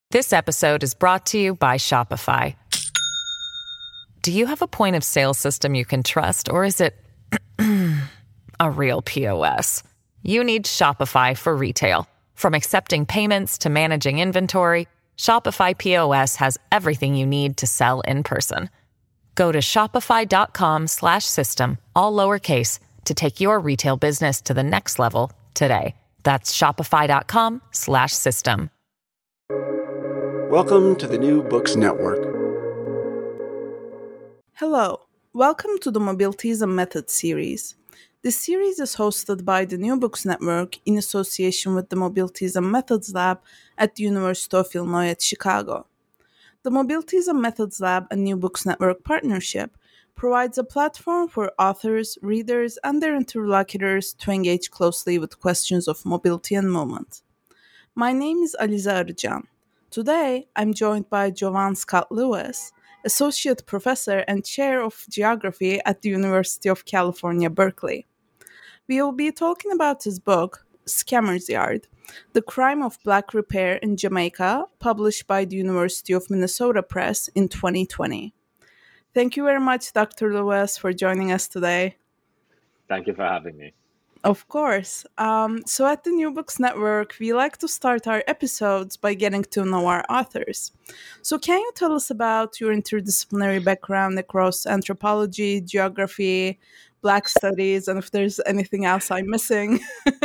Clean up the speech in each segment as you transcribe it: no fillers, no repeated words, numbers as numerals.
This episode is brought to you by Shopify. Do you have a point of sale system you can trust, or is it a real POS? You need Shopify for retail. From accepting payments to managing inventory, Shopify POS has everything you need to sell in person. Go to shopify.com/system, all lowercase, to take your retail business to the next level today. That's shopify.com/system. Welcome to the New Books Network. Hello, welcome to the Mobilities and Methods series. This series is hosted by the New Books Network in association with the Mobilities and Methods Lab at the University of Illinois at Chicago. The Mobilities and Methods Lab and New Books Network partnership provides a platform for authors, readers, and their interlocutors to engage closely with questions of mobility and movement. My name is Aliza Arıcan. Today, I'm joined by Jovan Scott Lewis, Associate Professor and Chair of Geography at the University of California, Berkeley. We will be talking about his book, Scammer's Yard, The Crime of Black Repair in Jamaica, published by the University of Minnesota Press in 2020. Thank you very much, Dr. Lewis, for joining us today. Thank you for having me. Of course. So at the New Books Network, we like to start our episodes by getting to know our authors. So can you tell us about your interdisciplinary background across anthropology, geography, Black studies, and if there's anything else I'm missing?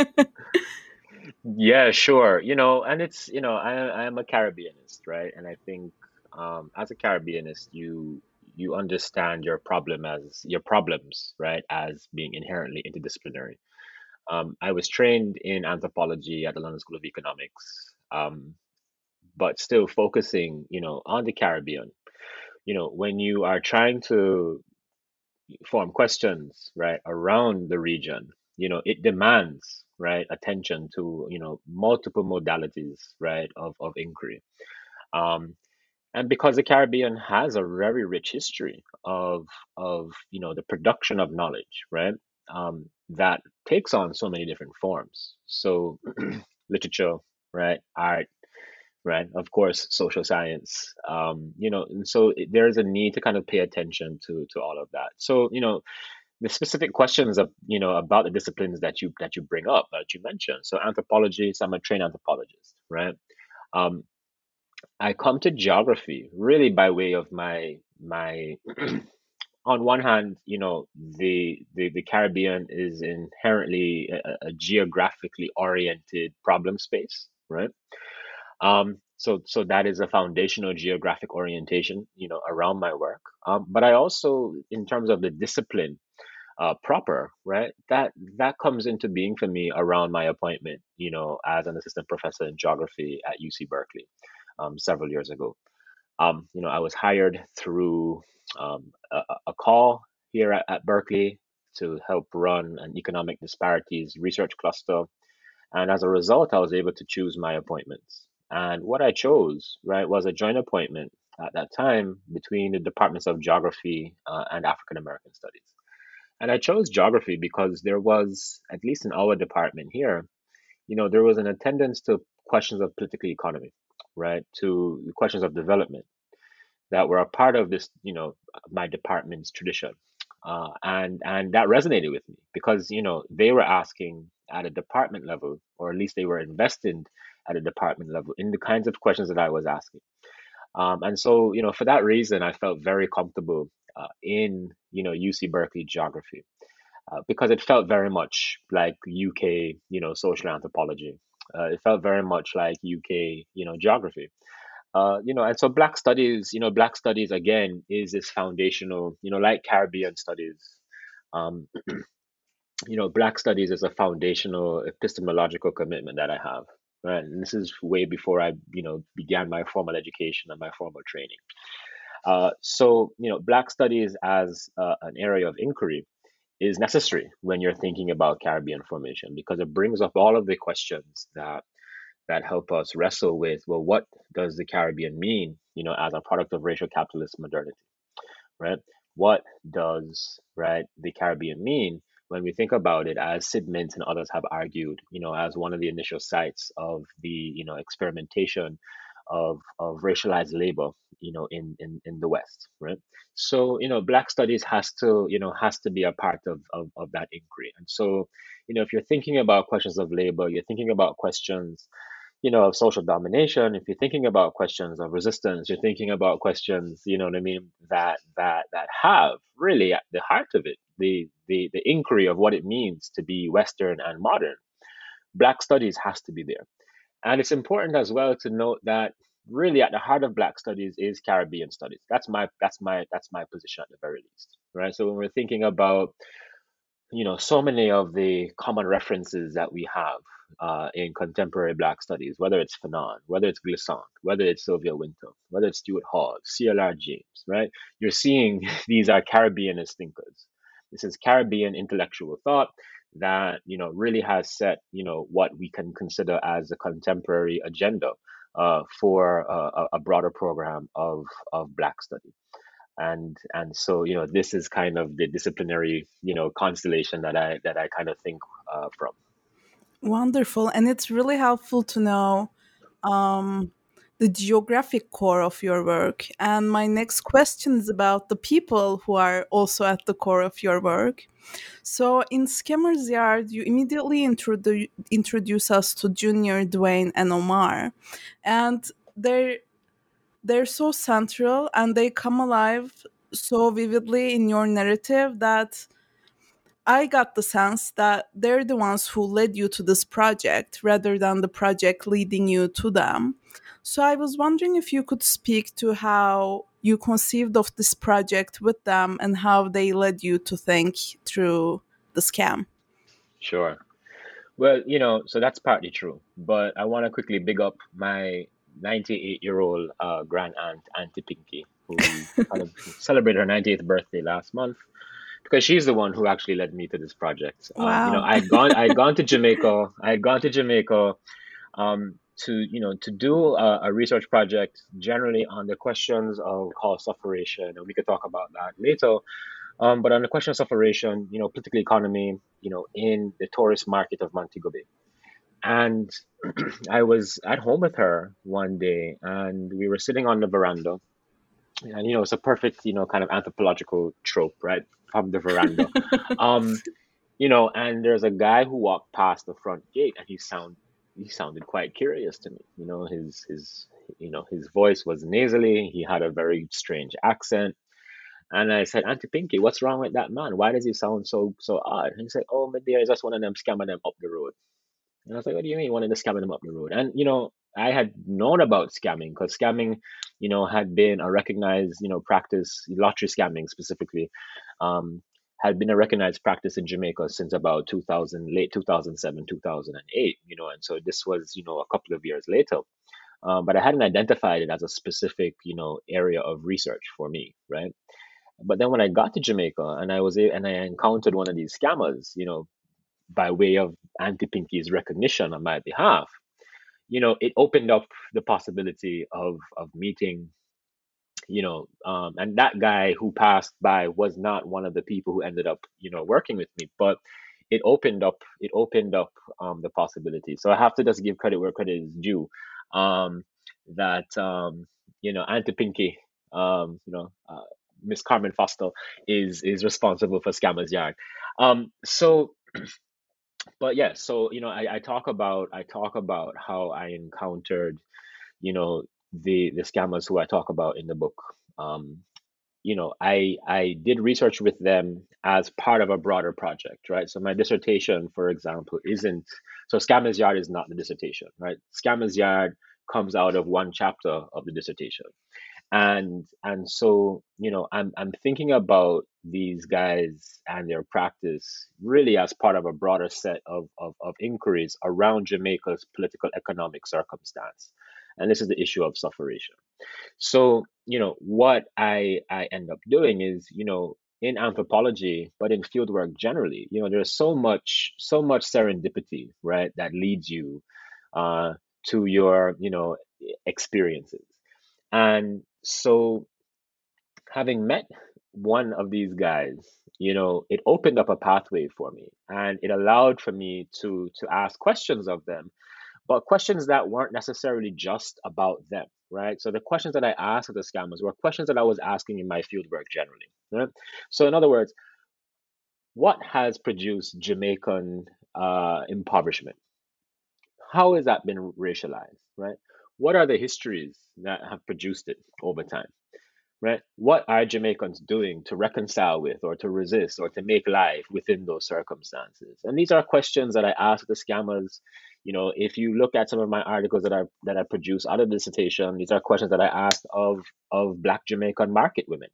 Yeah, sure. And it's, I am a Caribbeanist, right? And I think as a Caribbeanist, you understand your problems, right, as being inherently interdisciplinary. I was trained in anthropology at the London School of Economics, but still focusing, on the Caribbean. When you are trying to form questions, right, around the region, it demands, right, attention to, multiple modalities, right, of inquiry. And because the Caribbean has a very rich history of the production of knowledge, right, that takes on so many different forms. So literature, right, art, right, of course, social science, and so there is a need to kind of pay attention to all of that. So the specific questions of about the disciplines that you bring up, that you mentioned. So anthropology, so I'm a trained anthropologist, right? Um, I come to geography really by way of my on one hand, the Caribbean is inherently a geographically oriented problem space, right? So that is a foundational geographic orientation, around my work. But I also, in terms of the discipline proper, right, that comes into being for me around my appointment, as an assistant professor in geography at UC Berkeley, several years ago. I was hired through a call here at Berkeley to help run an economic disparities research cluster. And as a result, I was able to choose my appointments. And what I chose, right, was a joint appointment at that time between the departments of geography and African American studies. And I chose geography because there was, at least in our department here, there was an attendance to questions of political economy, right, to questions of development that were a part of this, my department's tradition. And that resonated with me because, they were asking at a department level, or at least they were invested at a department level in the kinds of questions that I was asking. And so, for that reason, I felt very comfortable in, UC Berkeley geography because it felt very much like UK, social anthropology. It felt very much like UK, geography. And so Black studies again is this foundational, like Caribbean studies. Um, Black studies is a foundational epistemological commitment that I have, right? And this is way before I, began my formal education and my formal training. So, Black studies as an area of inquiry is necessary when you're thinking about Caribbean formation because it brings up all of the questions that help us wrestle with, well, what does the Caribbean mean, as a product of racial capitalist modernity, right? What does, right, the Caribbean mean when we think about it, as Sid Mintz and others have argued, as one of the initial sites of the, experimentation of racialized labor, in the West, right? So, Black studies has to be a part of that inquiry. And so, if you're thinking about questions of labor, you're thinking about questions, of social domination. If you're thinking about questions of resistance, you're thinking about questions, you know what I mean, that have really at the heart of it the inquiry of what it means to be Western and modern. Black studies has to be there. And it's important as well to note that really at the heart of Black studies is Caribbean studies. That's my position at the very least, right? So when we're thinking about, so many of the common references that we have in contemporary Black studies, whether it's Fanon, whether it's Glissant, whether it's Sylvia Wynter, whether it's Stuart Hall, C.L.R. James, right? You're seeing these are Caribbeanist thinkers. This is Caribbean intellectual thought that, really has set, what we can consider as a contemporary agenda for a broader program of Black study. And so, this is kind of the disciplinary, constellation that I kind of think from. Wonderful. And it's really helpful to know um, the geographic core of your work. And my next question is about the people who are also at the core of your work. So in Scammer's Yard, you immediately introduce us to Junior, Dwayne, and Omar. And they're so central and they come alive so vividly in your narrative that I got the sense that they're the ones who led you to this project rather than the project leading you to them. So I was wondering if you could speak to how you conceived of this project with them and how they led you to think through the scam. Sure. Well, so that's partly true, but I want to quickly big up my 98-year-old grand aunt, Auntie Pinky, who kind of celebrated her 98th birthday last month, because she's the one who actually led me to this project. Wow. I had gone to Jamaica. I had gone to Jamaica to do a research project generally on the questions of cost sufferation, and we could talk about that later. But on the question of sufferation, political economy, in the tourist market of Montego Bay. And I was at home with her one day, and we were sitting on the veranda, and it's a perfect, kind of anthropological trope, right, from the veranda. Um, and there's a guy who walked past the front gate, and he sounded quite curious to me. His voice was nasally. He had a very strange accent. And I said, Auntie Pinky, what's wrong with that man? Why does he sound so odd? And he said, oh, my dear, it's just one of them scamming them up the road. And I was like, what do you mean one of the scamming them up the road? And, I had known about scamming because scamming, had been a recognized, practice, lottery scamming specifically, um, had been a recognized practice in Jamaica since about 2000, late 2007, 2008, and so this was, a couple of years later. But I hadn't identified it as a specific, area of research for me, right? But then when I got to Jamaica and and I encountered one of these scammers, by way of Auntie Pinky's recognition on my behalf, it opened up the possibility of meeting, and that guy who passed by was not one of the people who ended up, working with me, but it opened up the possibility. So I have to just give credit where credit is due. Um, that Auntie Pinky, Miss Carmen Foster is responsible for Scammers Yard. So but yeah, so I talk about how I encountered, the scammers who I talk about in the book. Um, I did research with them as part of a broader project, right? So my dissertation, for example, isn't so Scammers Yard is not the dissertation, right? Scammers Yard comes out of one chapter of the dissertation. And so, I'm thinking about these guys and their practice really as part of a broader set of inquiries around Jamaica's political economic circumstance. And this is the issue of sufferation. So, what I end up doing is, in anthropology, but in fieldwork generally, there's so much serendipity, right, that leads you uh, to your, experiences. And so, having met one of these guys, it opened up a pathway for me, and it allowed for me to ask questions of them, but questions that weren't necessarily just about them, right? So the questions that I asked of the scammers were questions that I was asking in my fieldwork generally, right? So in other words, what has produced Jamaican impoverishment? How has that been racialized, right? What are the histories that have produced it over time? Right? What are Jamaicans doing to reconcile with or to resist or to make life within those circumstances? And these are questions that I ask the scammers. If you look at some of my articles that I produce out of dissertation, these are questions that I asked of Black Jamaican market women.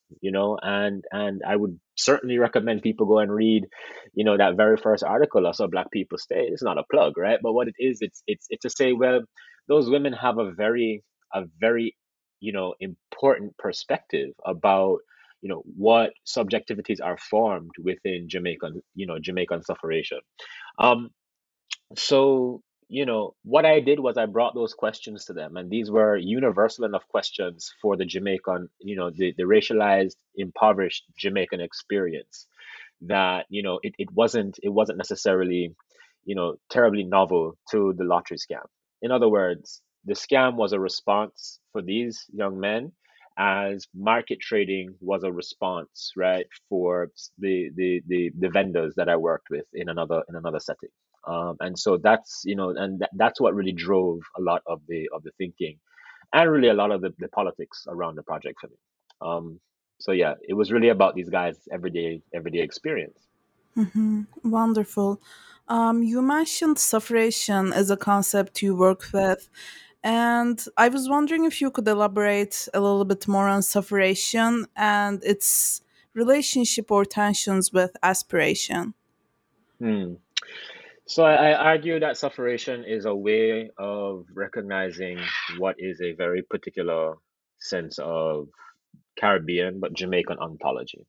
And I would certainly recommend people go and read, that very first article, Also Black People Stay. It's not a plug, right? But what it is, it's to say, well, those women have a very important perspective about what subjectivities are formed within Jamaican sufferation. Um, so, what I did was I brought those questions to them, and these were universal enough questions for the Jamaican, the racialized, impoverished Jamaican experience that, it wasn't necessarily, terribly novel to the lottery scam. In other words, the scam was a response for these young men, as market trading was a response, right, for the vendors that I worked with in another setting. And so that's what really drove a lot of the thinking, and really a lot of the politics around the project for me. So yeah, it was really about these guys' everyday experience. Wonderful. You mentioned sufferation as a concept you work with, and I was wondering if you could elaborate a little bit more on sufferation and its relationship or tensions with aspiration. Hmm. So I argue that sufferation is a way of recognizing what is a very particular sense of Caribbean but Jamaican ontology.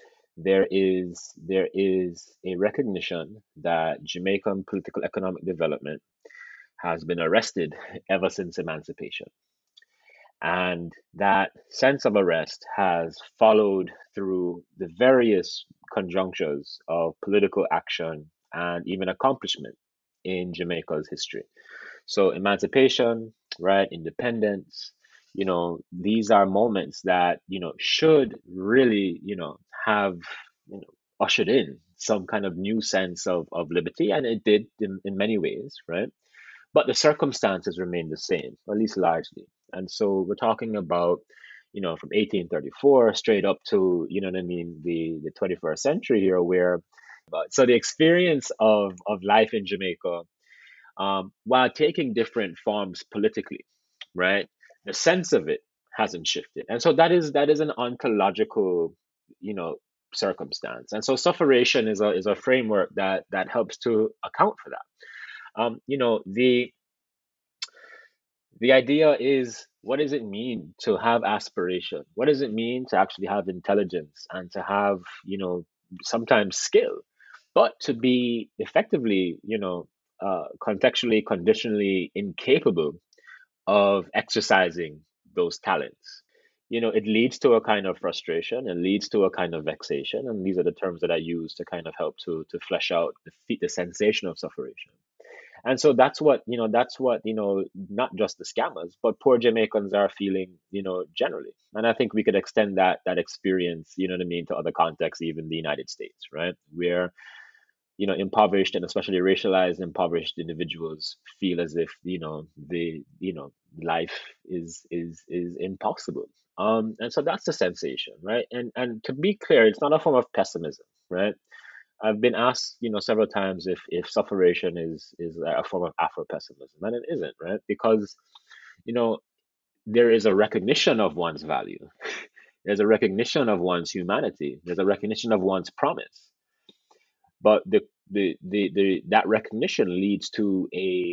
There is a recognition that Jamaican political economic development has been arrested ever since emancipation. And that sense of arrest has followed through the various conjunctures of political action and even accomplishment in Jamaica's history. So, emancipation, right, independence, these are moments that, should really, have, ushered in some kind of new sense of liberty. And it did in many ways, right? But the circumstances remain the same, at least largely. And so we're talking about, from 1834 straight up to, what I mean, the 21st century here, where, so the experience of life in Jamaica, while taking different forms politically, right? The sense of it hasn't shifted. And so that is an ontological, you know, circumstance. And so sufferation is a framework that helps to account for that. The idea is, what does it mean to have aspiration? What does it mean to actually have intelligence and to have, sometimes skill, but to be effectively, contextually, conditionally incapable of exercising those talents? It leads to a kind of frustration and leads to a kind of vexation. And these are the terms that I use to kind of help to flesh out the sensation of sufferation. And so that's what not just the scammers, but poor Jamaicans are feeling, generally. And I think we could extend that experience, what I mean, to other contexts, even the United States, right? Where, impoverished and especially racialized impoverished individuals feel as if, life is impossible. And so that's the sensation, right? And to be clear, it's not a form of pessimism, right? I've been asked, several times if sufferation is a form of Afro pessimism, and it isn't, right? Because, you know, there is a recognition of one's value. There's a recognition of one's humanity. There's a recognition of one's promise. But that recognition leads to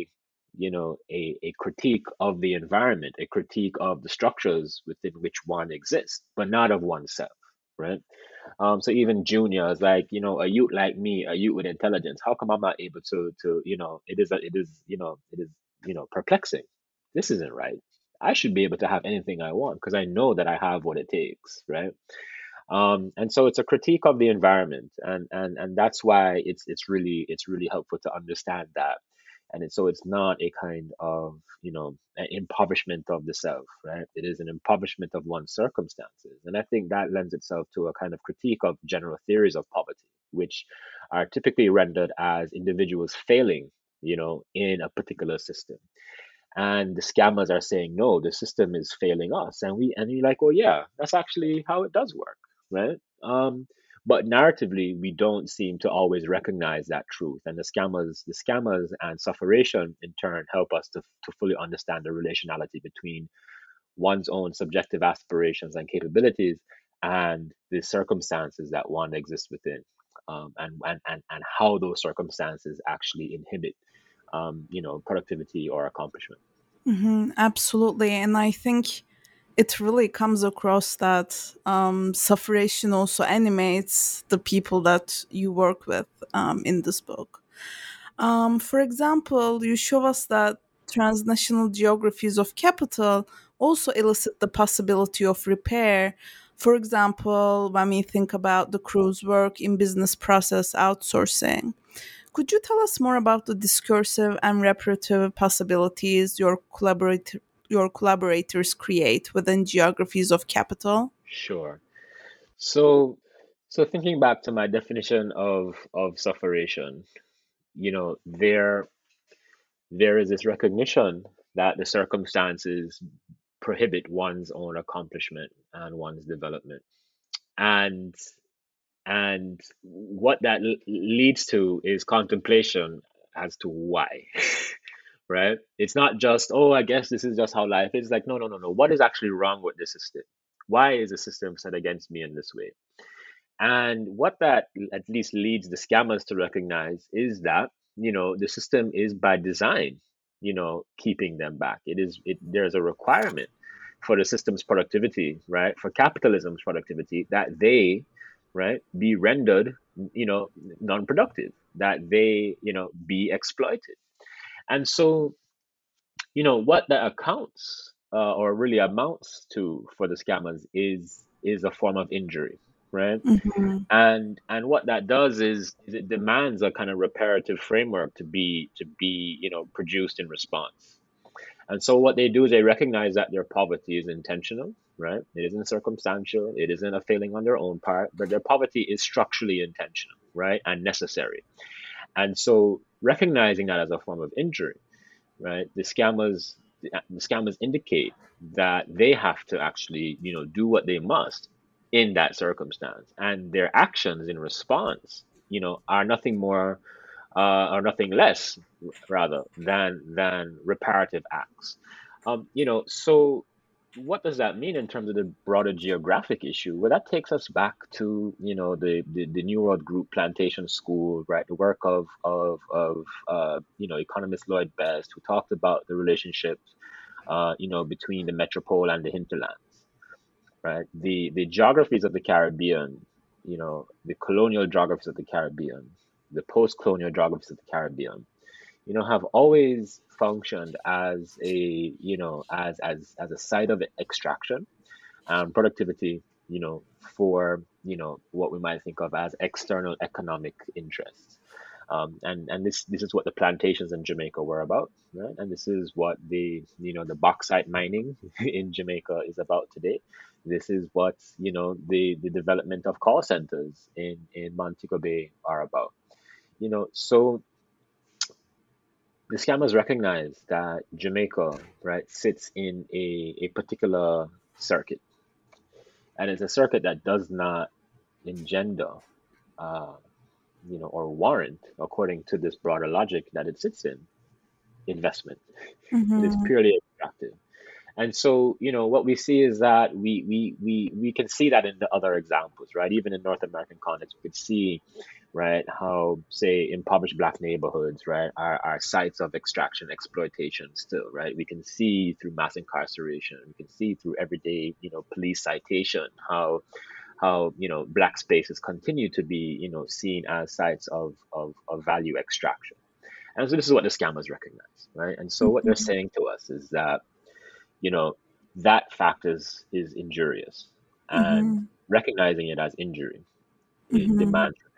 a critique of the environment, a critique of the structures within which one exists, but not of oneself, right? So even Junior is like, a youth like me, a youth with intelligence. How come I'm not able to, it is perplexing. This isn't right. I should be able to have anything I want because I know that I have what it takes, right? And so it's a critique of the environment, and that's why it's really helpful to understand that. So it's not a kind of, an impoverishment of the self, right? It is an impoverishment of one's circumstances. And I think that lends itself to a kind of critique of general theories of poverty, which are typically rendered as individuals failing, in a particular system. And the scammers are saying, no, the system is failing us. And you're like, well, yeah, that's actually how it does work, right? But narratively, we don't seem to always recognize that truth. And the scammers and sufferation in turn help us to fully understand the relationality between one's own subjective aspirations and capabilities and the circumstances that one exists within, and how those circumstances actually inhibit, productivity or accomplishment. Absolutely. And I think it really comes across that sufferation also animates the people that you work with in this book. For example, you show us that transnational geographies of capital also elicit the possibility of repair. For example, when we think about the crew's work in business process outsourcing, could you tell us more about the discursive and reparative possibilities your collaborators create within geographies of capital? Sure. So thinking back to my definition of sufferation, there is this recognition that the circumstances prohibit one's own accomplishment and one's development. And and what that leads to is contemplation as to why. Right? It's not just, oh, I guess this is just how life is. Like, no, no, no, no. What is actually wrong with the system? Why is the system set against me in this way? And what that at least leads the scammers to recognize is that, the system is by design, keeping them back. There's a requirement for the system's productivity, right? For capitalism's productivity, that they, right, be rendered, non-productive, that they, be exploited. And so, what that accounts, or really amounts to for the scammers is a form of injury, right? Mhm. And what that does is it demands a kind of reparative framework to be produced in response. And so what they do is they recognize that their poverty is intentional, right? It isn't circumstantial, it isn't a failing on their own part, but their poverty is structurally intentional, right, and necessary. And so recognizing that as a form of injury, right, the scammers indicate that they have to actually, do what they must in that circumstance, and their actions in response, are nothing more, or nothing less, rather, than reparative acts. So what does that mean in terms of the broader geographic issue? Well, that takes us back to, the New World Group Plantation School, right? The work of economist Lloyd Best, who talked about the relationship, between the metropole and the hinterlands, right? The geographies of the Caribbean, the colonial geographies of the Caribbean, the post-colonial geographies of the Caribbean, have always functioned as a site of extraction and productivity, for what we might think of as external economic interests. And this is what the plantations in Jamaica were about, right? And this is what the bauxite mining in Jamaica is about today. This is what the development of call centers in Montego Bay are about. So the scammers recognize that Jamaica, right, sits in a particular circuit, and it's a circuit that does not engender, uh, or warrant, according to this broader logic that it sits in, investment. It is Mhm. purely extractive. And so, what we see is that we can see that in the other examples, right? Even in North American context, we could see, right, how, say, impoverished black neighborhoods, right, are sites of extraction, exploitation still, right? We can see through mass incarceration, we can see through everyday, police citation, how black spaces continue to be, seen as sites of value extraction. And so this is what the scammers recognize, right? And so what they're Mhm. saying to us is that, you know, that fact is injurious, and Mhm. recognizing it as injury, it Mhm. demands repair.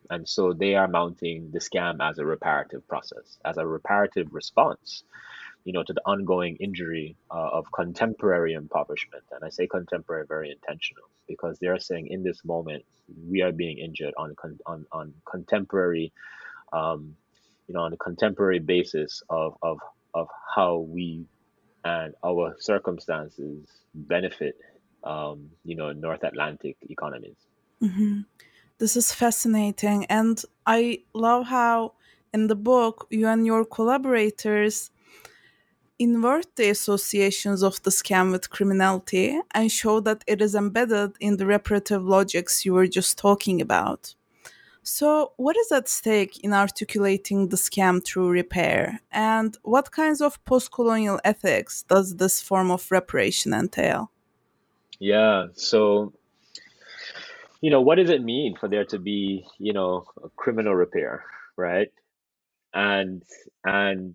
And so they are mounting the scam as a reparative process, as a reparative response, to the ongoing injury of contemporary impoverishment. And I say contemporary very intentional because they're saying in this moment we are being injured on contemporary, um, on a contemporary basis of how we and our circumstances benefit, North Atlantic economies. Mhm. This is fascinating. And I love how in the book you and your collaborators invert the associations of the scam with criminality and show that it is embedded in the reparative logics you were just talking about. So, what is at stake in articulating the scam through repair? And what kinds of post colonial ethics does this form of reparation entail? Yeah. So, what does it mean for there to be, a criminal repair, right? And and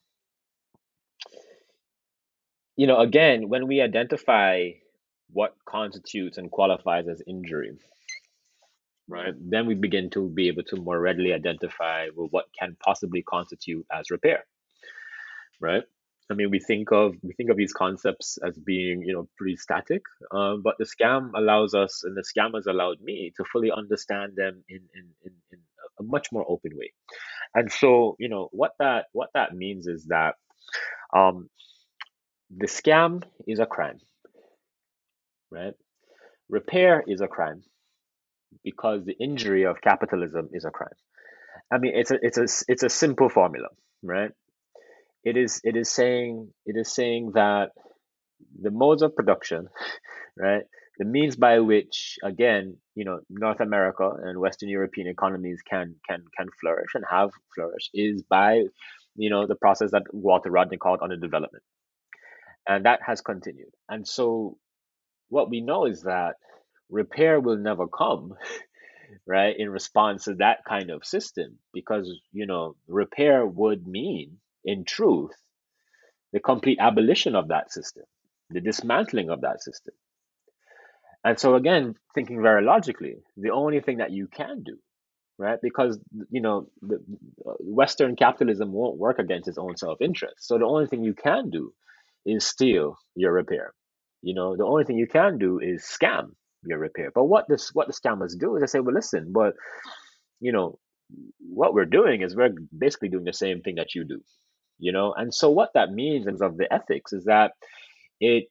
again, when we identify what constitutes and qualifies as injury, right, then we begin to be able to more readily identify, well, what can possibly constitute as repair, right? I mean, we think of these concepts as being, pretty static, but the scam allows us, and the scam has allowed me to fully understand them in a much more open way. And so, what that means is that, um, the scam is a crime, right? Repair is a crime because the injury of capitalism is a crime. I mean, it's a simple formula, right? It is saying that the modes of production, right, the means by which, again, North America and Western European economies can flourish and have flourished is by, the process that Walter Rodney called underdevelopment, and that has continued. And so what we know is that repair will never come, right, in response to that kind of system, because repair would mean, in truth, the complete abolition of that system, the dismantling of that system. And so, again, thinking very logically, the only thing that you can do, right, because the Western capitalism won't work against its own self-interest. So the only thing you can do is steal your repair. The only thing you can do is scam your repair. But what the scammers do is they say, well, listen, but you know what we're doing is we're basically doing the same thing that you do. And so what that means in terms of the ethics is that it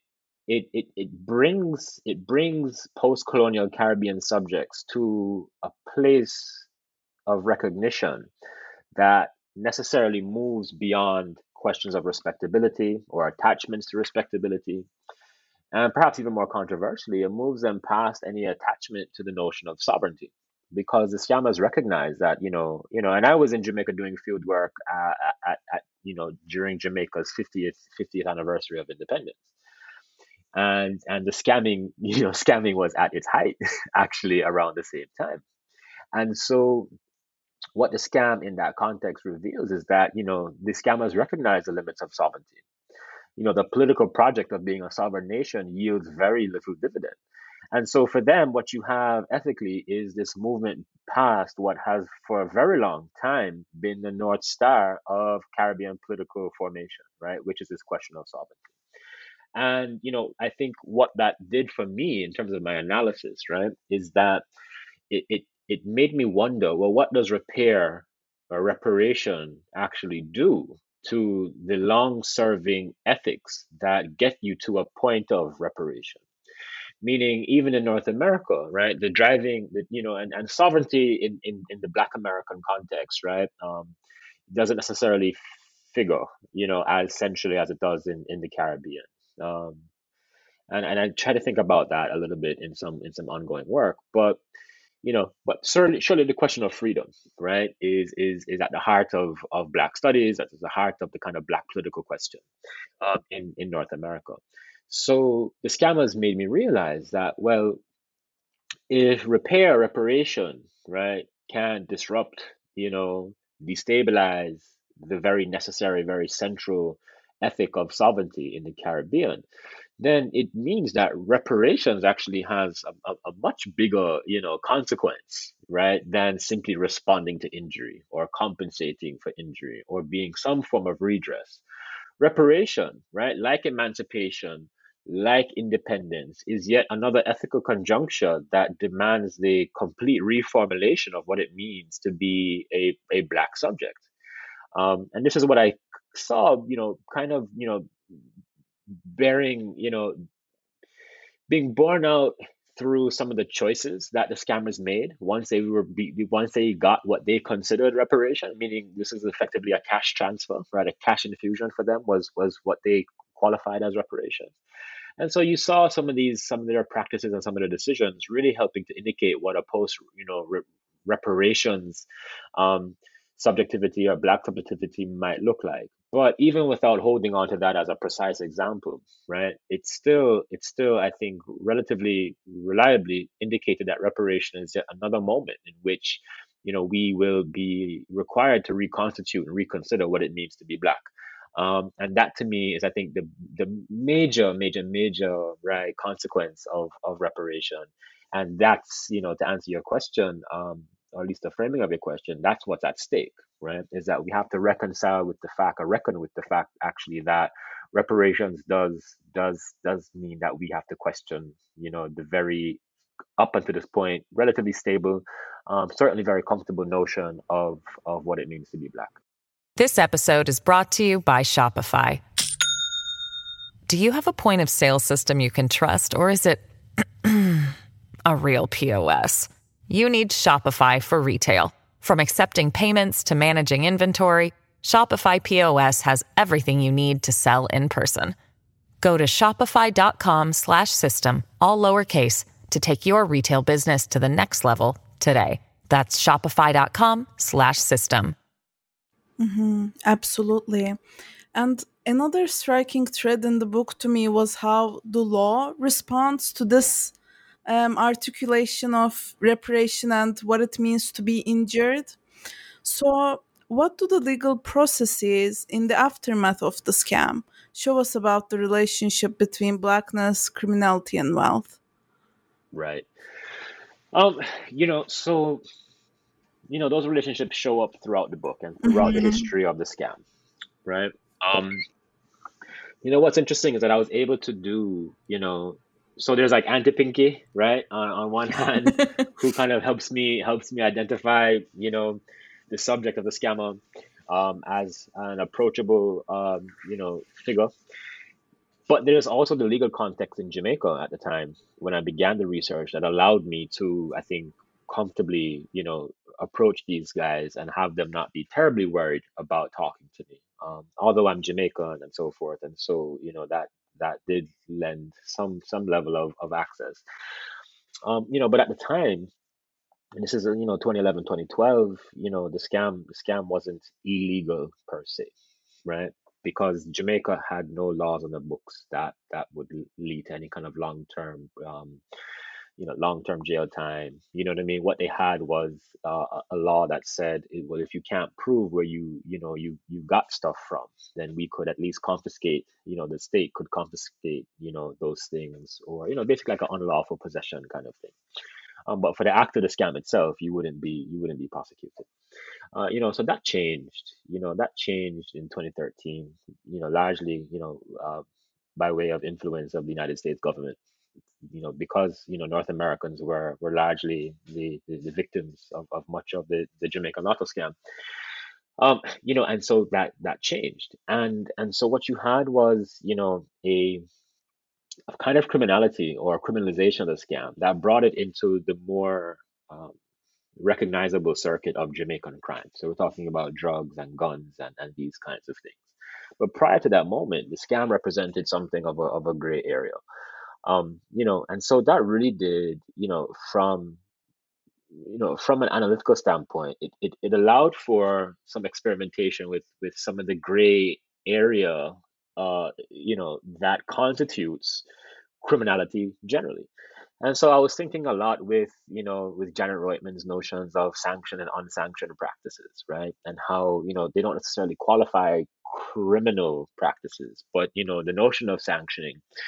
it brings post-colonial Caribbean subjects to a place of recognition that necessarily moves beyond questions of respectability or attachments to respectability, and perhaps even more controversially, it moves them past any attachment to the notion of sovereignty. Because the scammers recognize that, and I was in Jamaica doing field work during Jamaica's 50th anniversary of independence, and the scamming, scamming was at its height actually around the same time. And so what the scam in that context reveals is that, the scammers recognize the limits of sovereignty. The political project of being a sovereign nation yields very little dividend. And so for them, what you have ethically is this movement past what has for a very long time been the North Star of Caribbean political formation, right? Which is this question of sovereignty. And, I think what that did for me in terms of my analysis, right, is that it made me wonder, well, what does repair or reparation actually do to the long serving ethics that get you to a point of reparation? Meaning, even in North America, right, the driving, and sovereignty in the Black American context, right, doesn't necessarily figure, as centrally as it does in the Caribbean. Um, and I try to think about that a little bit in some ongoing work, but surely the question of freedom, right, is at the heart of Black studies, at the heart of the kind of Black political question in North America. So the scammers made me realize that, well, if reparation, right, can disrupt, destabilize the very necessary, very central ethic of sovereignty in the Caribbean, then it means that reparations actually has a much bigger, consequence, right, than simply responding to injury or compensating for injury or being some form of redress. Reparation, right, like emancipation, like independence, is yet another ethical conjuncture that demands the complete reformulation of what it means to be a Black subject. And this is what I saw, kind of, bearing, being borne out through some of the choices that the scammers made once they got what they considered reparation, meaning this is effectively a cash transfer, right? A cash infusion for them was what they qualified as reparation. And so you saw some of their practices and some of their decisions really helping to indicate what a post, reparations um, subjectivity or Black subjectivity might look like. But even without holding on to that as a precise example, right, it's still I think relatively reliably indicated that reparation is yet another moment in which we will be required to reconstitute and reconsider what it means to be Black. And that to me is, I think, the major right consequence of reparation. And that's, to answer your question, or at least the framing of your question, that's what's at stake, right? Is that we have to reconcile with the fact, or reckon with the fact, actually, that reparations does mean that we have to question, the very, up until this point, relatively stable, certainly very comfortable notion of what it means to be Black. This episode is brought to you by Shopify. Do you have a point of sale system you can trust, or is it a real POS? You need Shopify for retail. From accepting payments to managing inventory, Shopify POS has everything you need to sell in person. Go to shopify.com/system, all lowercase, to take your retail business to the next level today. That's shopify.com/system. Absolutely. And another striking thread in the book to me was how the law responds to this articulation of reparation and what it means to be injured. So, what do the legal processes in the aftermath of the scam show us about the relationship between Blackness, criminality, and wealth? Right. So those relationships show up throughout the book and throughout the history of the scam, right? What's interesting is that I was able to do, so there's like Auntie Pinky, right? On one hand, who kind of helps me identify, the subject of the scammer, as an approachable, figure. But there's also the legal context in Jamaica at the time when I began the research that allowed me to, I think, comfortably, approach these guys and have them not be terribly worried about talking to me. Although I'm Jamaican and so forth, and so that did lend some level of access. But at the time, and this is 2011, 2012, the scam wasn't illegal per se, right? Because Jamaica had no laws on the books that would lead to any kind of long-term jail time. You know what I mean? What they had was a law that said, well, if you can't prove where you got stuff from, then we could at least confiscate. The state could confiscate those things, or basically like an unlawful possession kind of thing. But for the act of the scam itself, you wouldn't be prosecuted. So that changed. That changed in 2013. Largely, by way of influence of the United States government. Because North Americans were largely the victims of much of the Jamaican lotto scam. And so that changed, and so what you had was a kind of criminality or criminalization of the scam that brought it into the more recognizable circuit of Jamaican crime. So we're talking about drugs and guns and these kinds of things. But prior to that moment, the scam represented something of a gray area. And so that really did, from an analytical standpoint, it allowed for some experimentation with some of the gray area, that constitutes criminality generally. And so I was thinking a lot with Janet Reuteman's notions of sanctioned and unsanctioned practices, right? And how, they don't necessarily qualify criminal practices, but, the notion of sanctioning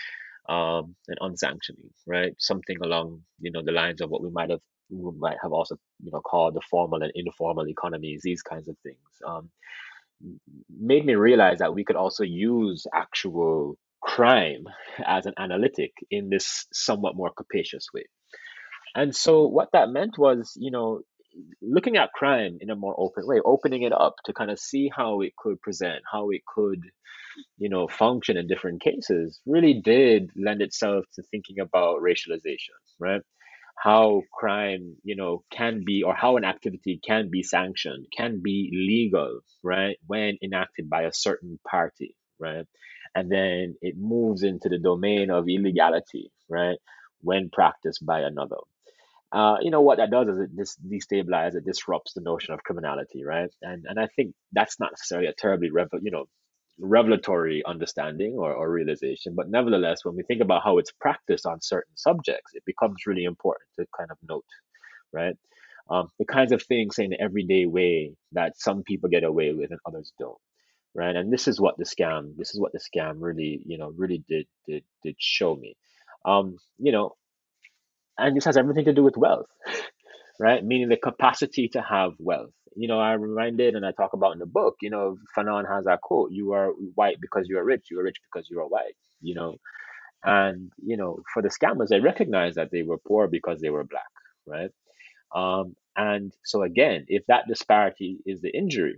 and unsanctioning, right? Something along, the lines of what we might have also, called the formal and informal economies, these kinds of things. Made me realize that we could also use actual crime as an analytic in this somewhat more capacious way. And so what that meant was, looking at crime in a more open way, opening it up to kind of see how it could present, how it could, function in different cases, really did lend itself to thinking about racialization, right? How crime, can be, or how an activity can be sanctioned, can be legal, right, when enacted by a certain party, right? And then it moves into the domain of illegality, right, when practiced by another. What that does is it destabilizes, it disrupts the notion of criminality, right? And I think that's not necessarily a terribly revelatory understanding or realization, but nevertheless, when we think about how it's practiced on certain subjects, it becomes really important to kind of note, right? The kinds of things in an everyday way that some people get away with and others don't, right? And this is what the scam really, really did show me. Um, you know, and this has everything to do with wealth, right? Meaning the capacity to have wealth. I'm reminded, and I talk about in the book, Fanon has that quote: "You are white because you are rich. You are rich because you are white." And for the scammers, they recognize that they were poor because they were black, right? And so again, if that disparity is the injury,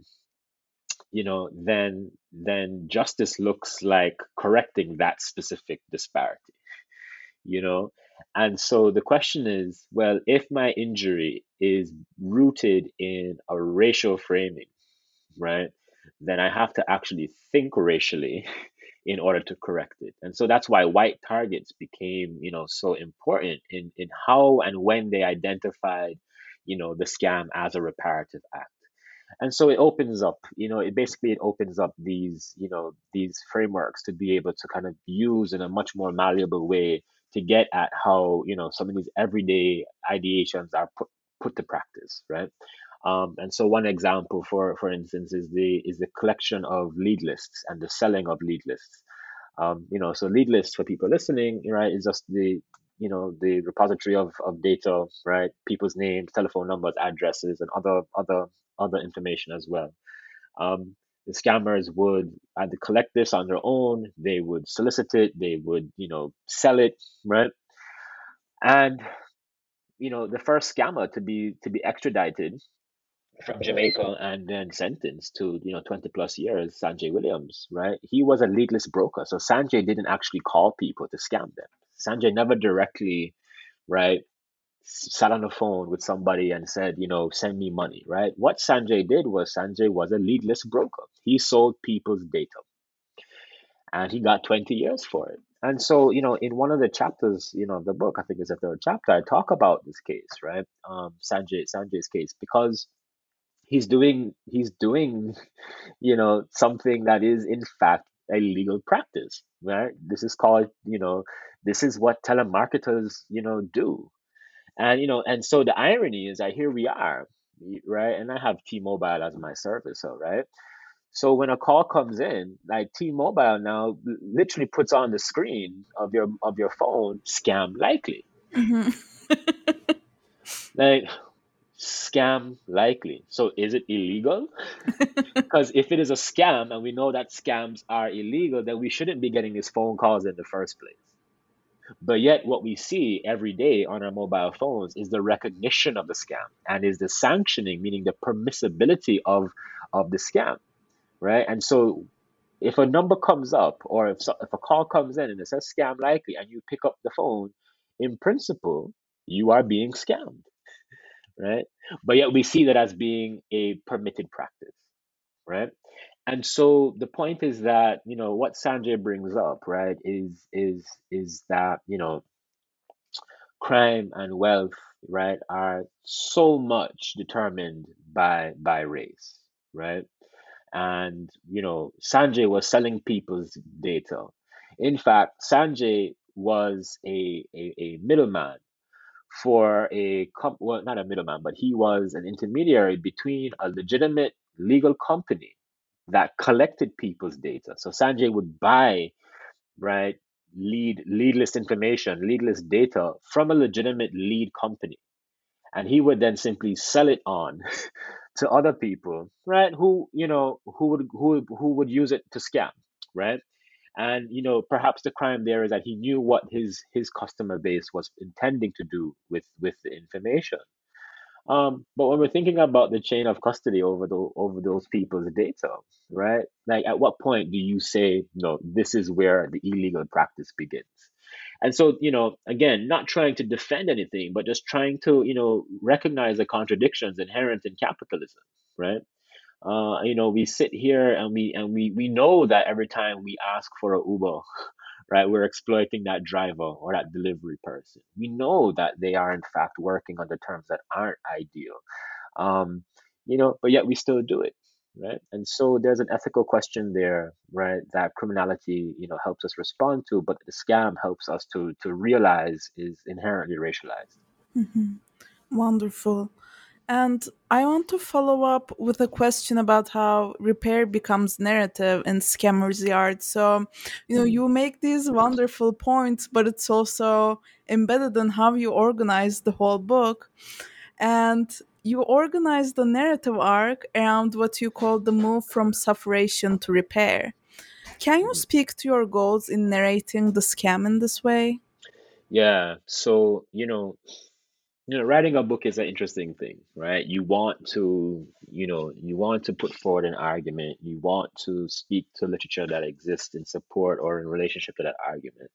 then justice looks like correcting that specific disparity, you know? And so the question is, well, if my injury is rooted in a racial framing, right, then I have to actually think racially in order to correct it. And so that's why white targets became, so important in how and when they identified, the scam as a reparative act. And so it opens up, it opens up these frameworks to be able to kind of use in a much more malleable way to get at how, some of these everyday ideations are put to practice, right? And so one example, for instance, is the collection of lead lists and the selling of lead lists. So lead lists, for people listening, right, is just the repository of data, right? People's names, telephone numbers, addresses, and other information as well. The scammers would either collect this on their own, they would solicit it, they would, sell it, right? And the first scammer to be extradited from Jamaica and then sentenced to 20 plus years, Sanjay Williams, right? He was a leadless broker, so Sanjay didn't actually call people to scam them. Sanjay never directly, right, sat on the phone with somebody and said, send me money, right? What Sanjay did was Sanjay was a leadless broker. He sold people's data and he got 20 years for it. And so, in one of the chapters, of the book, I think it's the third chapter, I talk about this case, right? Sanjay's case, because he's doing something that is in fact a legal practice, right? This is called, this is what telemarketers, do. And so the irony is that here we are, right? And I have T-Mobile as my service, so right. So when a call comes in, like T-Mobile now literally puts on the screen of your phone, scam likely. Mhm. Like, scam likely. So is it illegal? Because if it is a scam and we know that scams are illegal, then we shouldn't be getting these phone calls in the first place. But yet, what we see every day on our mobile phones is the recognition of the scam and is the sanctioning, meaning the permissibility of the scam, right? And so, if a number comes up or if a call comes in and it says scam likely and you pick up the phone, in principle, you are being scammed, right? But yet we see that as being a permitted practice, right? And so the point is that what Sanjay brings up, right, is that crime and wealth, right, are so much determined by race, right? And Sanjay was selling people's data. In fact, Sanjay was a middleman for well, not a middleman, but he was an intermediary between a legitimate legal company that collected people's data. So Sanjay would buy, right, leadless information, leadless data from a legitimate lead company, and he would then simply sell it on to other people, right? Who would use it to scam, right? And perhaps the crime there is that he knew what his customer base was intending to do with the information. But when we're thinking about the chain of custody over those people's data, right? Like, at what point do you say, no, this is where the illegal practice begins? And so, again, not trying to defend anything, but just trying to, recognize the contradictions inherent in capitalism, right? We sit here and we know that every time we ask for a Uber, right, we're exploiting that driver or that delivery person. We know that they are in fact working under terms that aren't ideal. Um, but yet we still do it, right? And so there's an ethical question there, right, that criminality, helps us respond to, but the scam helps us to realize is inherently racialized. Wonderful. And I want to follow up with a question about how repair becomes narrative in Scammer's Yard. So, Mm. you make these wonderful points, but it's also embedded in how you organize the whole book. And you organize the narrative arc around what you call the move from sufferation to repair. Can you Mhm. speak to your goals in narrating the scam in this way? Yeah. So, writing a book is an interesting thing, right? You want to put forward an argument. You want to speak to literature that exists in support or in relationship to that argument,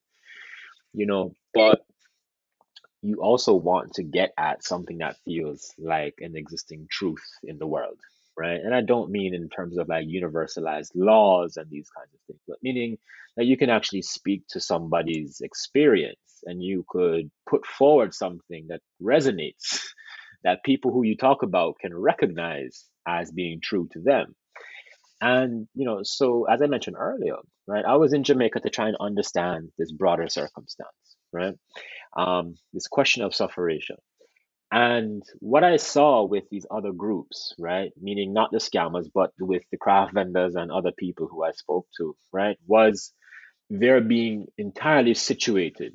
but you also want to get at something that feels like an existing truth in the world, right? And I don't mean in terms of like universalized laws and these kinds of things, but meaning that you can actually speak to somebody's experience and you could put forward something that resonates, that people who you talk about can recognize as being true to them. And, so as I mentioned earlier, right, I was in Jamaica to try and understand this broader circumstance, right? This question of sufferation. And what I saw with these other groups, right, meaning not the scammers, but with the craft vendors and other people who I spoke to, right, was they're being entirely situated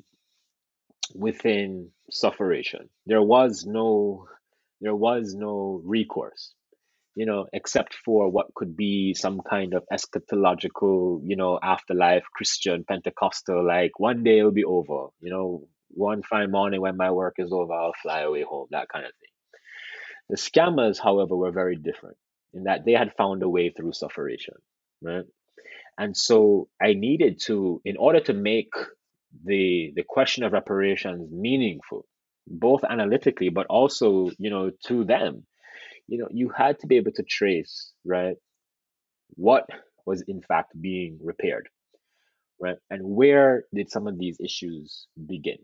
within sufferation. There was no recourse, except for what could be some kind of eschatological, afterlife, Christian, Pentecostal, like one day it'll be over, one fine morning when my work is over, I'll fly away home, that kind of thing. The scammers, however, were very different in that they had found a way through sufferation, right? And so I needed to, in order to make the question of reparations meaningful, both analytically, but also, to them, you had to be able to trace, right, what was in fact being repaired, right, and where did some of these issues begin.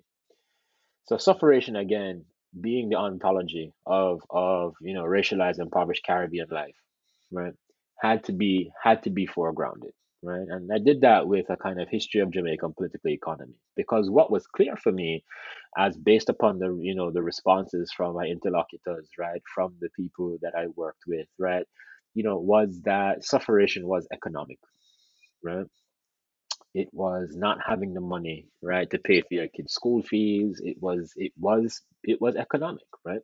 So sufferation, again, being the ontology of racialized and impoverished Caribbean life, right, had to be foregrounded, right, and I did that with a kind of history of Jamaican political economy, because what was clear for me, as based upon the responses from my interlocutors, right, from the people that I worked with, right, was that sufferation was economic, right. It was not having the money, right, to pay for your kids' school fees. It was economic, right.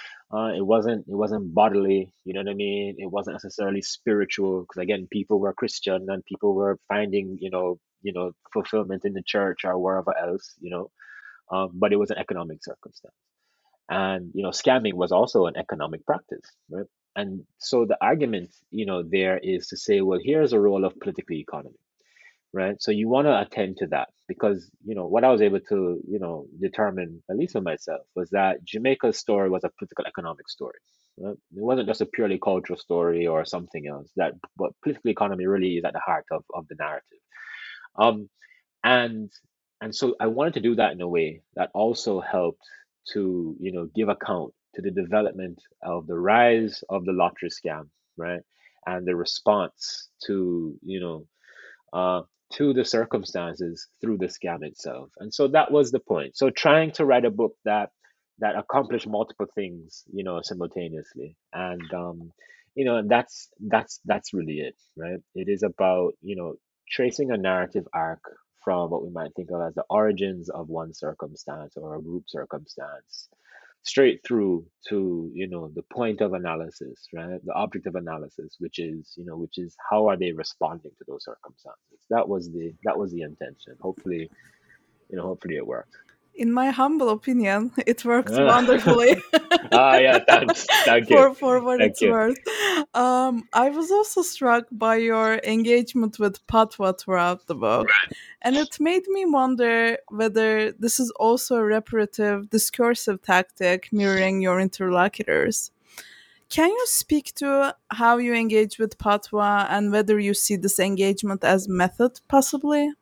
It wasn't bodily, you know what I mean. It wasn't necessarily spiritual, because again, people were Christian and people were finding, fulfillment in the church or wherever else, but it was an economic circumstance. And scamming was also an economic practice, right. And so the argument, there is to say, well, here's a role of political economy, right? So you want to attend to that, because what I was able to determine, at least for myself, was that Jamaica's story was a political economic story. Right? It wasn't just a purely cultural story or something else. But political economy really is at the heart of the narrative. Um, and and so I wanted to do that in a way that also helped to give account to the development of the rise of the lottery scam, right, and the response uh, to the circumstances through the scam itself. And so that was the point. So trying to write a book that accomplished multiple things, simultaneously, and that's really it, right? It is about tracing a narrative arc from what we might think of as the origins of one circumstance or a group circumstance straight through to the point of analysis, right, the object of analysis, which is how are they responding to those circumstances. That was the intention. Hopefully it worked. In my humble opinion, it worked Ah, wonderfully. yeah, thanks, thank you, For what thank it's you. worth. I was also struck by your engagement with Patwa throughout the book, and it made me wonder whether this is also a reparative, discursive tactic mirroring your interlocutors. Can you speak to how you engage with Patwa and whether you see this engagement as method, possibly?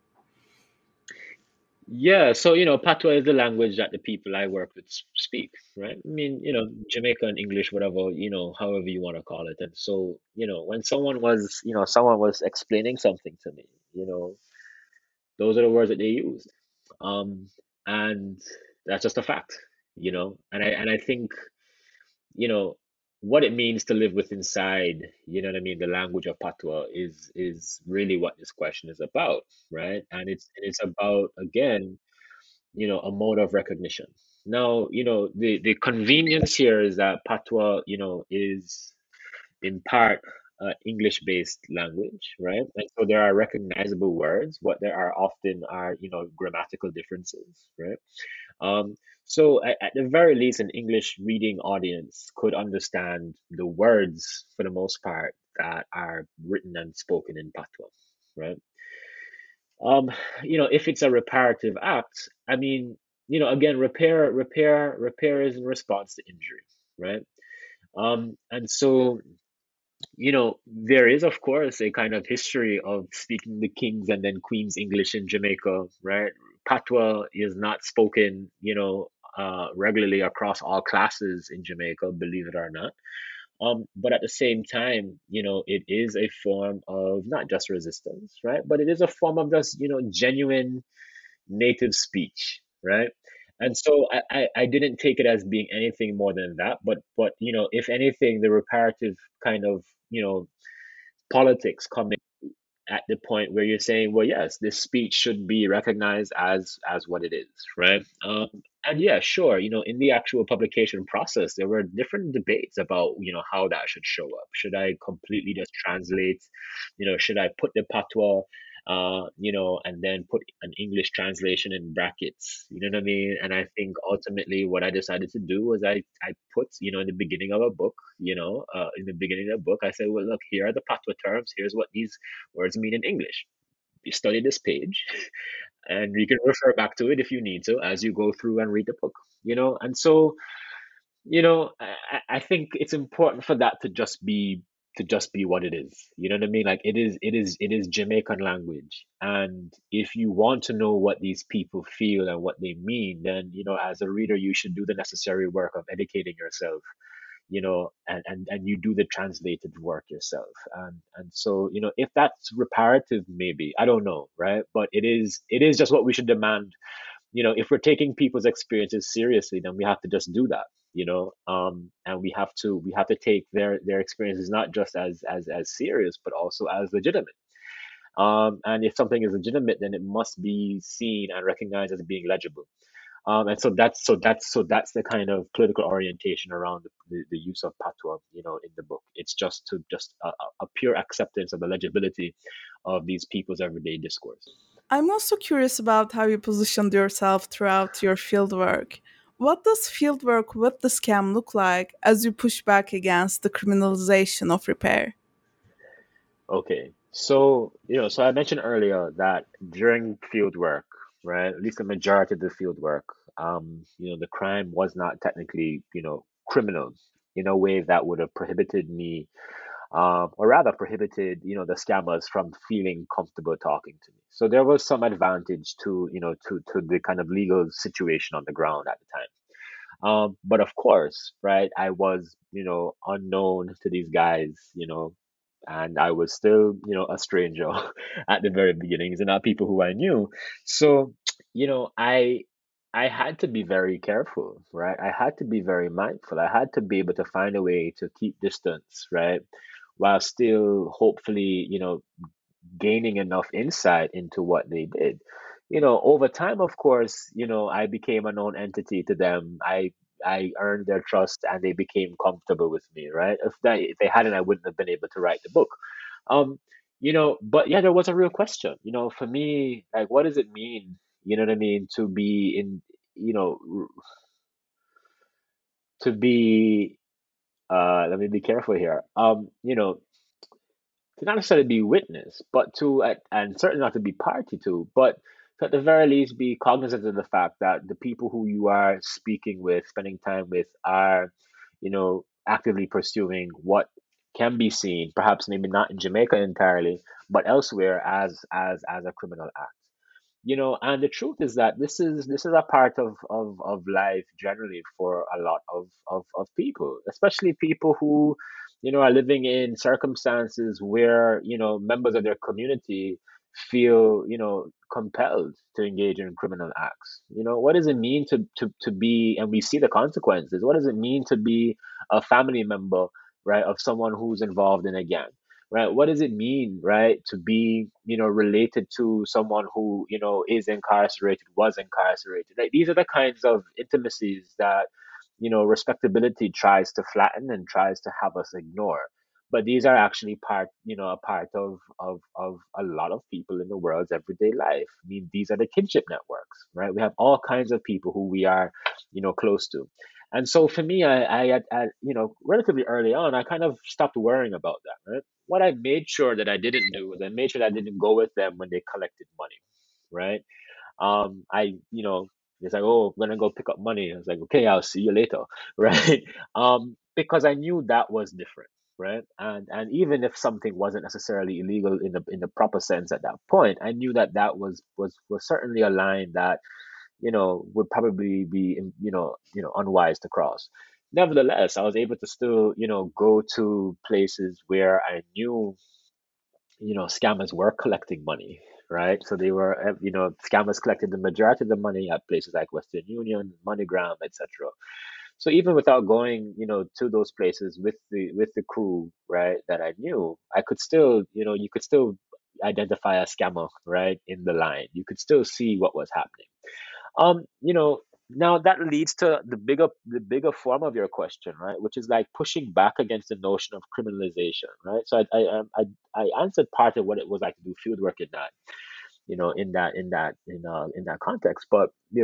Yeah, so Patois is the language that the people I work with speak, right? I mean, Jamaican English, whatever, however you want to call it. And so, when someone was explaining something to me, you know, those are the words that they used. Um, and that's just a fact, and I think, you know, what it means to live with inside, what I mean, the language of Patois is really what this question is about, right? And it's about, again, a mode of recognition. Now, the convenience here is that Patois, is in part English-based language, right? And so there are recognizable words, but there are often grammatical differences, right? So at the very least, an English reading audience could understand the words for the most part that are written and spoken in Patois, right? Um, if it's a reparative act, I mean, again, repair is in response to injury, right? And so, there is, of course, a kind of history of speaking the king's and then queen's English in Jamaica, right? Patois is not spoken, regularly across all classes in Jamaica, believe it or not. But at the same time, it is a form of not just resistance, right? But it is a form of just, genuine native speech, right? And so I didn't take it as being anything more than that, but if anything, the reparative kind of, politics come at the point where you're saying, well, yes, this speech should be recognized as what it is, right? And yeah, sure, in the actual publication process, there were different debates about, how that should show up. Should I completely just translate? Should I put the patois, and then put an English translation in brackets? You know what I mean? And I think ultimately what I decided to do was I put, in the beginning of a book, in the beginning of the book, I said, well, look, here are the patois terms. Here's what these words mean in English. You study this page, and you can refer back to it if you need to as you go through and read the book. And so, I think it's important for that to just be what it is. You know what I mean? Like it is Jamaican language. And if you want to know what these people feel and what they mean, then as a reader you should do the necessary work of educating yourself, and you do the translated work yourself. And so, if that's reparative, maybe, I don't know, right? But it is just what we should demand. If we're taking people's experiences seriously, then we have to just do that. And we have to take their experiences not just as serious, but also as legitimate. And if something is legitimate, then it must be seen and recognized as being legible. And so that's the kind of political orientation around the use of patois, in the book. It's just a pure acceptance of the legibility of these people's everyday discourse. I'm also curious about how you positioned yourself throughout your fieldwork. What does fieldwork with the scam look like as you push back against the criminalization of repair? Okay, so I mentioned earlier that during field work, right, at least the majority of the field work, the crime was not technically, criminal in a way that would have prohibited me, or rather prohibited, the scammers from feeling comfortable talking to me. So there was some advantage to the kind of legal situation on the ground at the time. But of course, right, I was, unknown to these guys, and I was still, a stranger at the very beginnings, and not people who I knew. So, I had to be very careful, right? I had to be very mindful. I had to be able to find a way to keep distance, right? While still hopefully, gaining enough insight into what they did. over time, of course, I became a known entity to them. I earned their trust, and they became comfortable with me, right? If they hadn't, I wouldn't have been able to write the book. Um, but yeah, there was a real question, for me, like, what does it mean, what I mean, to be in, you know, to be, let me be careful here. To not necessarily be witness, but to, and certainly not to be party to, but to at the very least be cognizant of the fact that the people who you are speaking with, spending time with, are, actively pursuing what can be seen, perhaps maybe not in Jamaica entirely, but elsewhere as a criminal act. And the truth is that this is a part of life generally for a lot of people, especially people who are living in circumstances where members of their community feel compelled to engage in criminal acts. What does it mean to be, and we see the consequences, what does it mean to be a family member, right, of someone who's involved in a gang? Right, what does it mean, right, to be related to someone who is incarcerated, was incarcerated? Like, these are the kinds of intimacies that respectability tries to flatten and tries to have us ignore, but these are actually a part of a lot of people in the world's everyday life. I mean, these are the kinship networks, right? We have all kinds of people who we are close to. And so for me, relatively early on, I kind of stopped worrying about that, right? What I made sure that I didn't do was I made sure that I didn't go with them when they collected money, right? I, it's like, oh, I'm gonna go pick up money. I was like, okay, I'll see you later, right? Because I knew that was different, right? And even if something wasn't necessarily illegal in the proper sense at that point, I knew that that was certainly a line that would probably be unwise to cross. Nevertheless, I was able to still go to places where I knew scammers were collecting money, right? So they were, scammers collected the majority of the money at places like Western Union, MoneyGram, etc. So even without going, to those places with the crew, right, that I knew, I could still, you could still identify a scammer, right, in the line. You could still see what was happening. Um, you know, Now that leads to the bigger form of your question, right? Which is like pushing back against the notion of criminalization, right? So I answered part of what it was like to do field work in that, in that context. But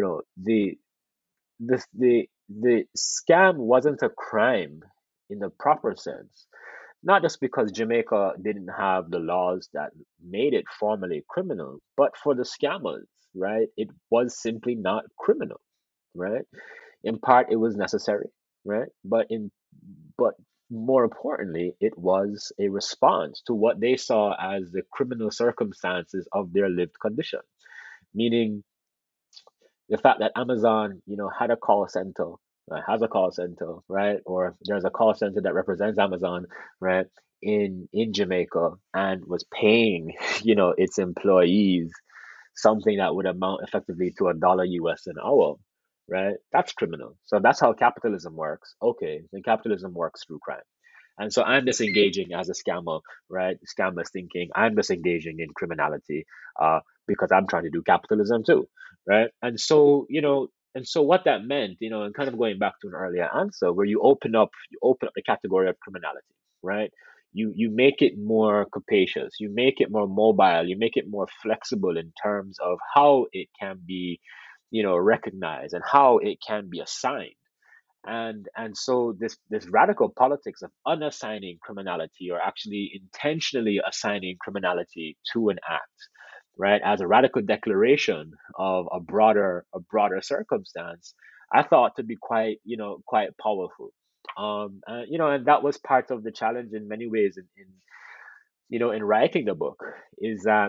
the scam wasn't a crime in the proper sense, not just because Jamaica didn't have the laws that made it formally criminal, but for the scammers, right? It was simply not criminal, right? In part, it was necessary, right? But more importantly, it was a response to what they saw as the criminal circumstances of their lived condition, meaning the fact that Amazon, had a call center, has a call center, right? Or there's a call center that represents Amazon, right, in Jamaica, and was paying, its employees something that would amount effectively to $1 US an hour, right? That's criminal. So that's how capitalism works. Okay, then capitalism works through crime. And so I'm disengaging as a scammer, right? Scammers thinking I'm disengaging in criminality, because I'm trying to do capitalism too, right? And so what that meant, and kind of going back to an earlier answer, where you open up the category of criminality, right? You make it more capacious, you make it more mobile, you make it more flexible in terms of how it can be, recognized and how it can be assigned. And so this radical politics of unassigning criminality, or actually intentionally assigning criminality to an act, right, as a radical declaration of a broader circumstance, I thought to be quite powerful. And that was part of the challenge in many ways in writing the book, is that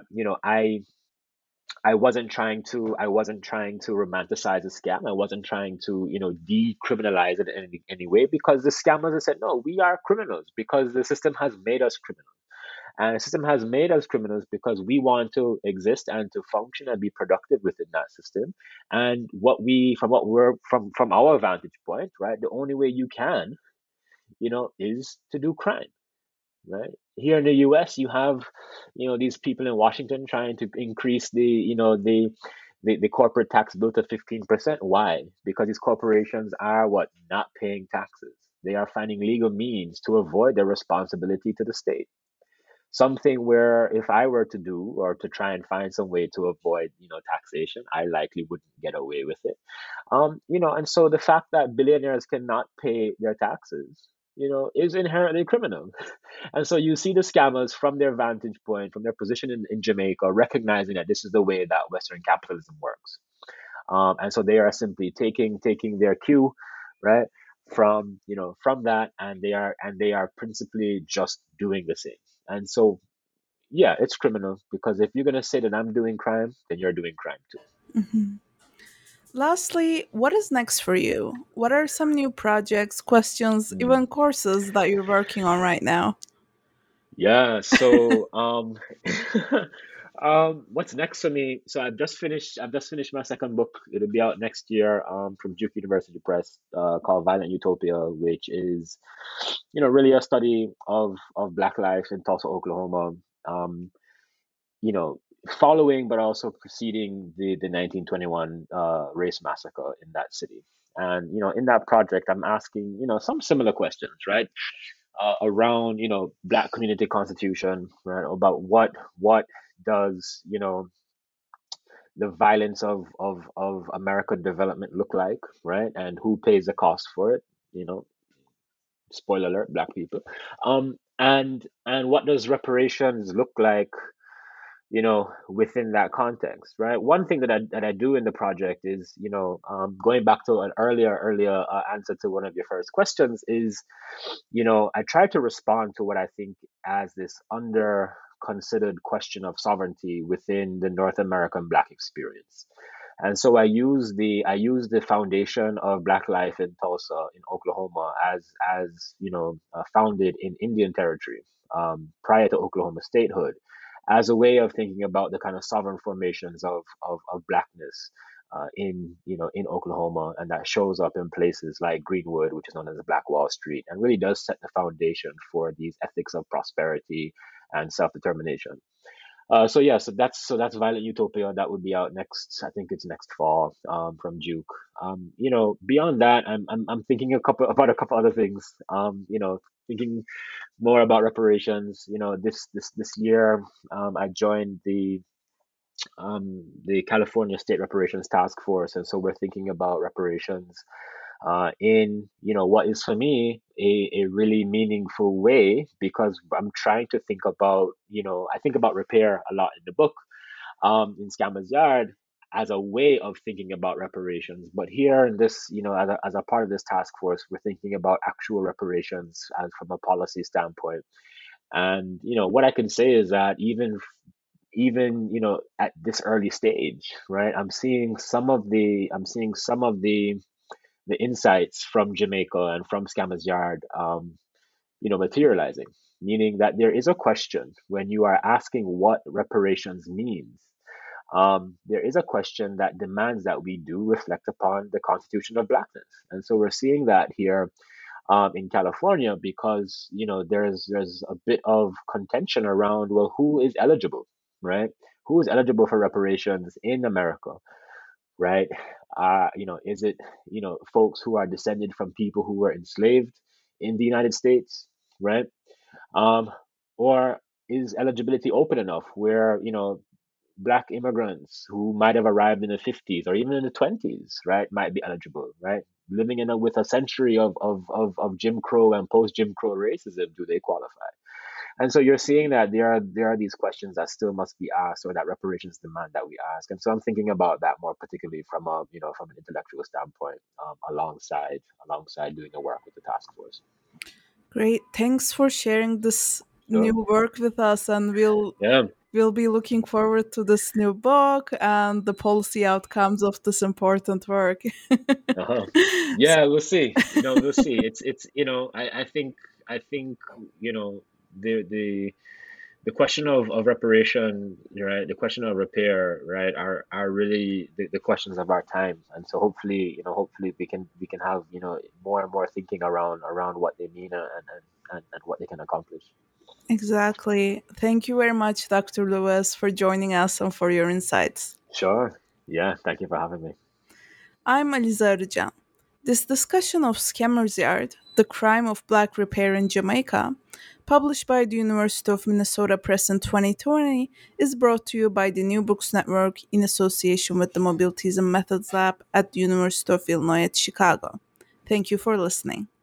I wasn't trying to romanticize a scam. I wasn't trying to, decriminalize it in any way, because the scammers have said, no, we are criminals because the system has made us criminals. And the system has made us criminals because we want to exist and to function and be productive within that system. And from our vantage point, right, the only way you can, is to do crime, right? Here in the US, you have, these people in Washington trying to increase the corporate tax bill to 15%. Why? Because these corporations are what? Not paying taxes. They are finding legal means to avoid their responsibility to the state. Something where if I were to do or to try and find some way to avoid, taxation, I likely wouldn't get away with it. And so the fact that billionaires cannot pay their taxes, is inherently criminal. And so you see the scammers from their vantage point, from their position in Jamaica, recognizing that this is the way that Western capitalism works. And so they are simply taking their cue, right, from that, and they are principally just doing the same. And so, yeah, it's criminal because if you're gonna say that I'm doing crime, then you're doing crime too. Lastly, what is next for you? What are some new projects, questions, Hmm. even courses that you're working on right now? Yeah, so what's next for me? So I've just finished my second book. It'll be out next year, from Duke University Press, called Violent Utopia, which is, really a study of Black life in Tulsa, Oklahoma. Um, you know, Following but also preceding the 1921 race massacre in that city. And in that project, I'm asking some similar questions, right? Around Black community constitution, right? About what does the violence of American development look like, right? And who pays the cost for it? You know, Spoiler alert, Black people. And what does reparations look like, within that context, right? One thing that I do in the project is, going back to an earlier answer to one of your first questions is, I try to respond to what I think as this under considered question of sovereignty within the North American Black experience. And so I use the foundation of Black life in Tulsa, in Oklahoma, as founded in Indian territory, prior to Oklahoma statehood, as a way of thinking about the kind of sovereign formations of Blackness, in Oklahoma, and that shows up in places like Greenwood, which is known as Black Wall Street, and really does set the foundation for these ethics of prosperity and self determination. So yeah, so that's Violent Utopia. That would be out next. I think it's next fall, from Duke. Beyond that, I'm thinking about a couple other things. Thinking more about reparations. This year, I joined the California State Reparations Task Force, and so we're thinking about reparations, in what is for me a really meaningful way, because I'm trying to think about, I think about repair a lot in the book, in Scammer's Yard, as a way of thinking about reparations. But here in this, as a part of this task force, we're thinking about actual reparations as from a policy standpoint. And what I can say is that even at this early stage, right, I'm seeing some of the insights from Jamaica and from Scammer's Yard, materializing, meaning that there is a question when you are asking what reparations means. There is a question that demands that we do reflect upon the constitution of Blackness, and so we're seeing that here, in California, because there's a bit of contention around, well, who is eligible, right? Who is eligible for reparations in America, right? Is it folks who are descended from people who were enslaved in the United States, right? Um, or is eligibility open enough where Black immigrants who might have arrived in the 50s or even in the 20s, right, might be eligible, right? Living with a century of Jim Crow and post Jim Crow racism, do they qualify? And so you're seeing that there are these questions that still must be asked, or that reparations demand that we ask. And so I'm thinking about that more particularly from an intellectual standpoint, alongside doing the work with the task force. Great. Thanks for sharing this Sure. new work with us, and Yeah. we'll be looking forward to this new book and the policy outcomes of this important work. Uh-huh. Yeah, we'll see. We'll see. It's I think the question of reparation, right? The question of repair, right, are really the questions of our time. And so hopefully we can have more and more thinking around what they mean, and what they can accomplish. Exactly. Thank you very much, Dr. Lewis, for joining us and for your insights. Sure. Yeah, thank you for having me. I'm Aliza Arıcan. This discussion of Scammers Yard, The Crime of Black Repair in Jamaica, published by the University of Minnesota Press in 2020, is brought to you by the New Books Network in association with the Mobilities and Methods Lab at the University of Illinois at Chicago. Thank you for listening.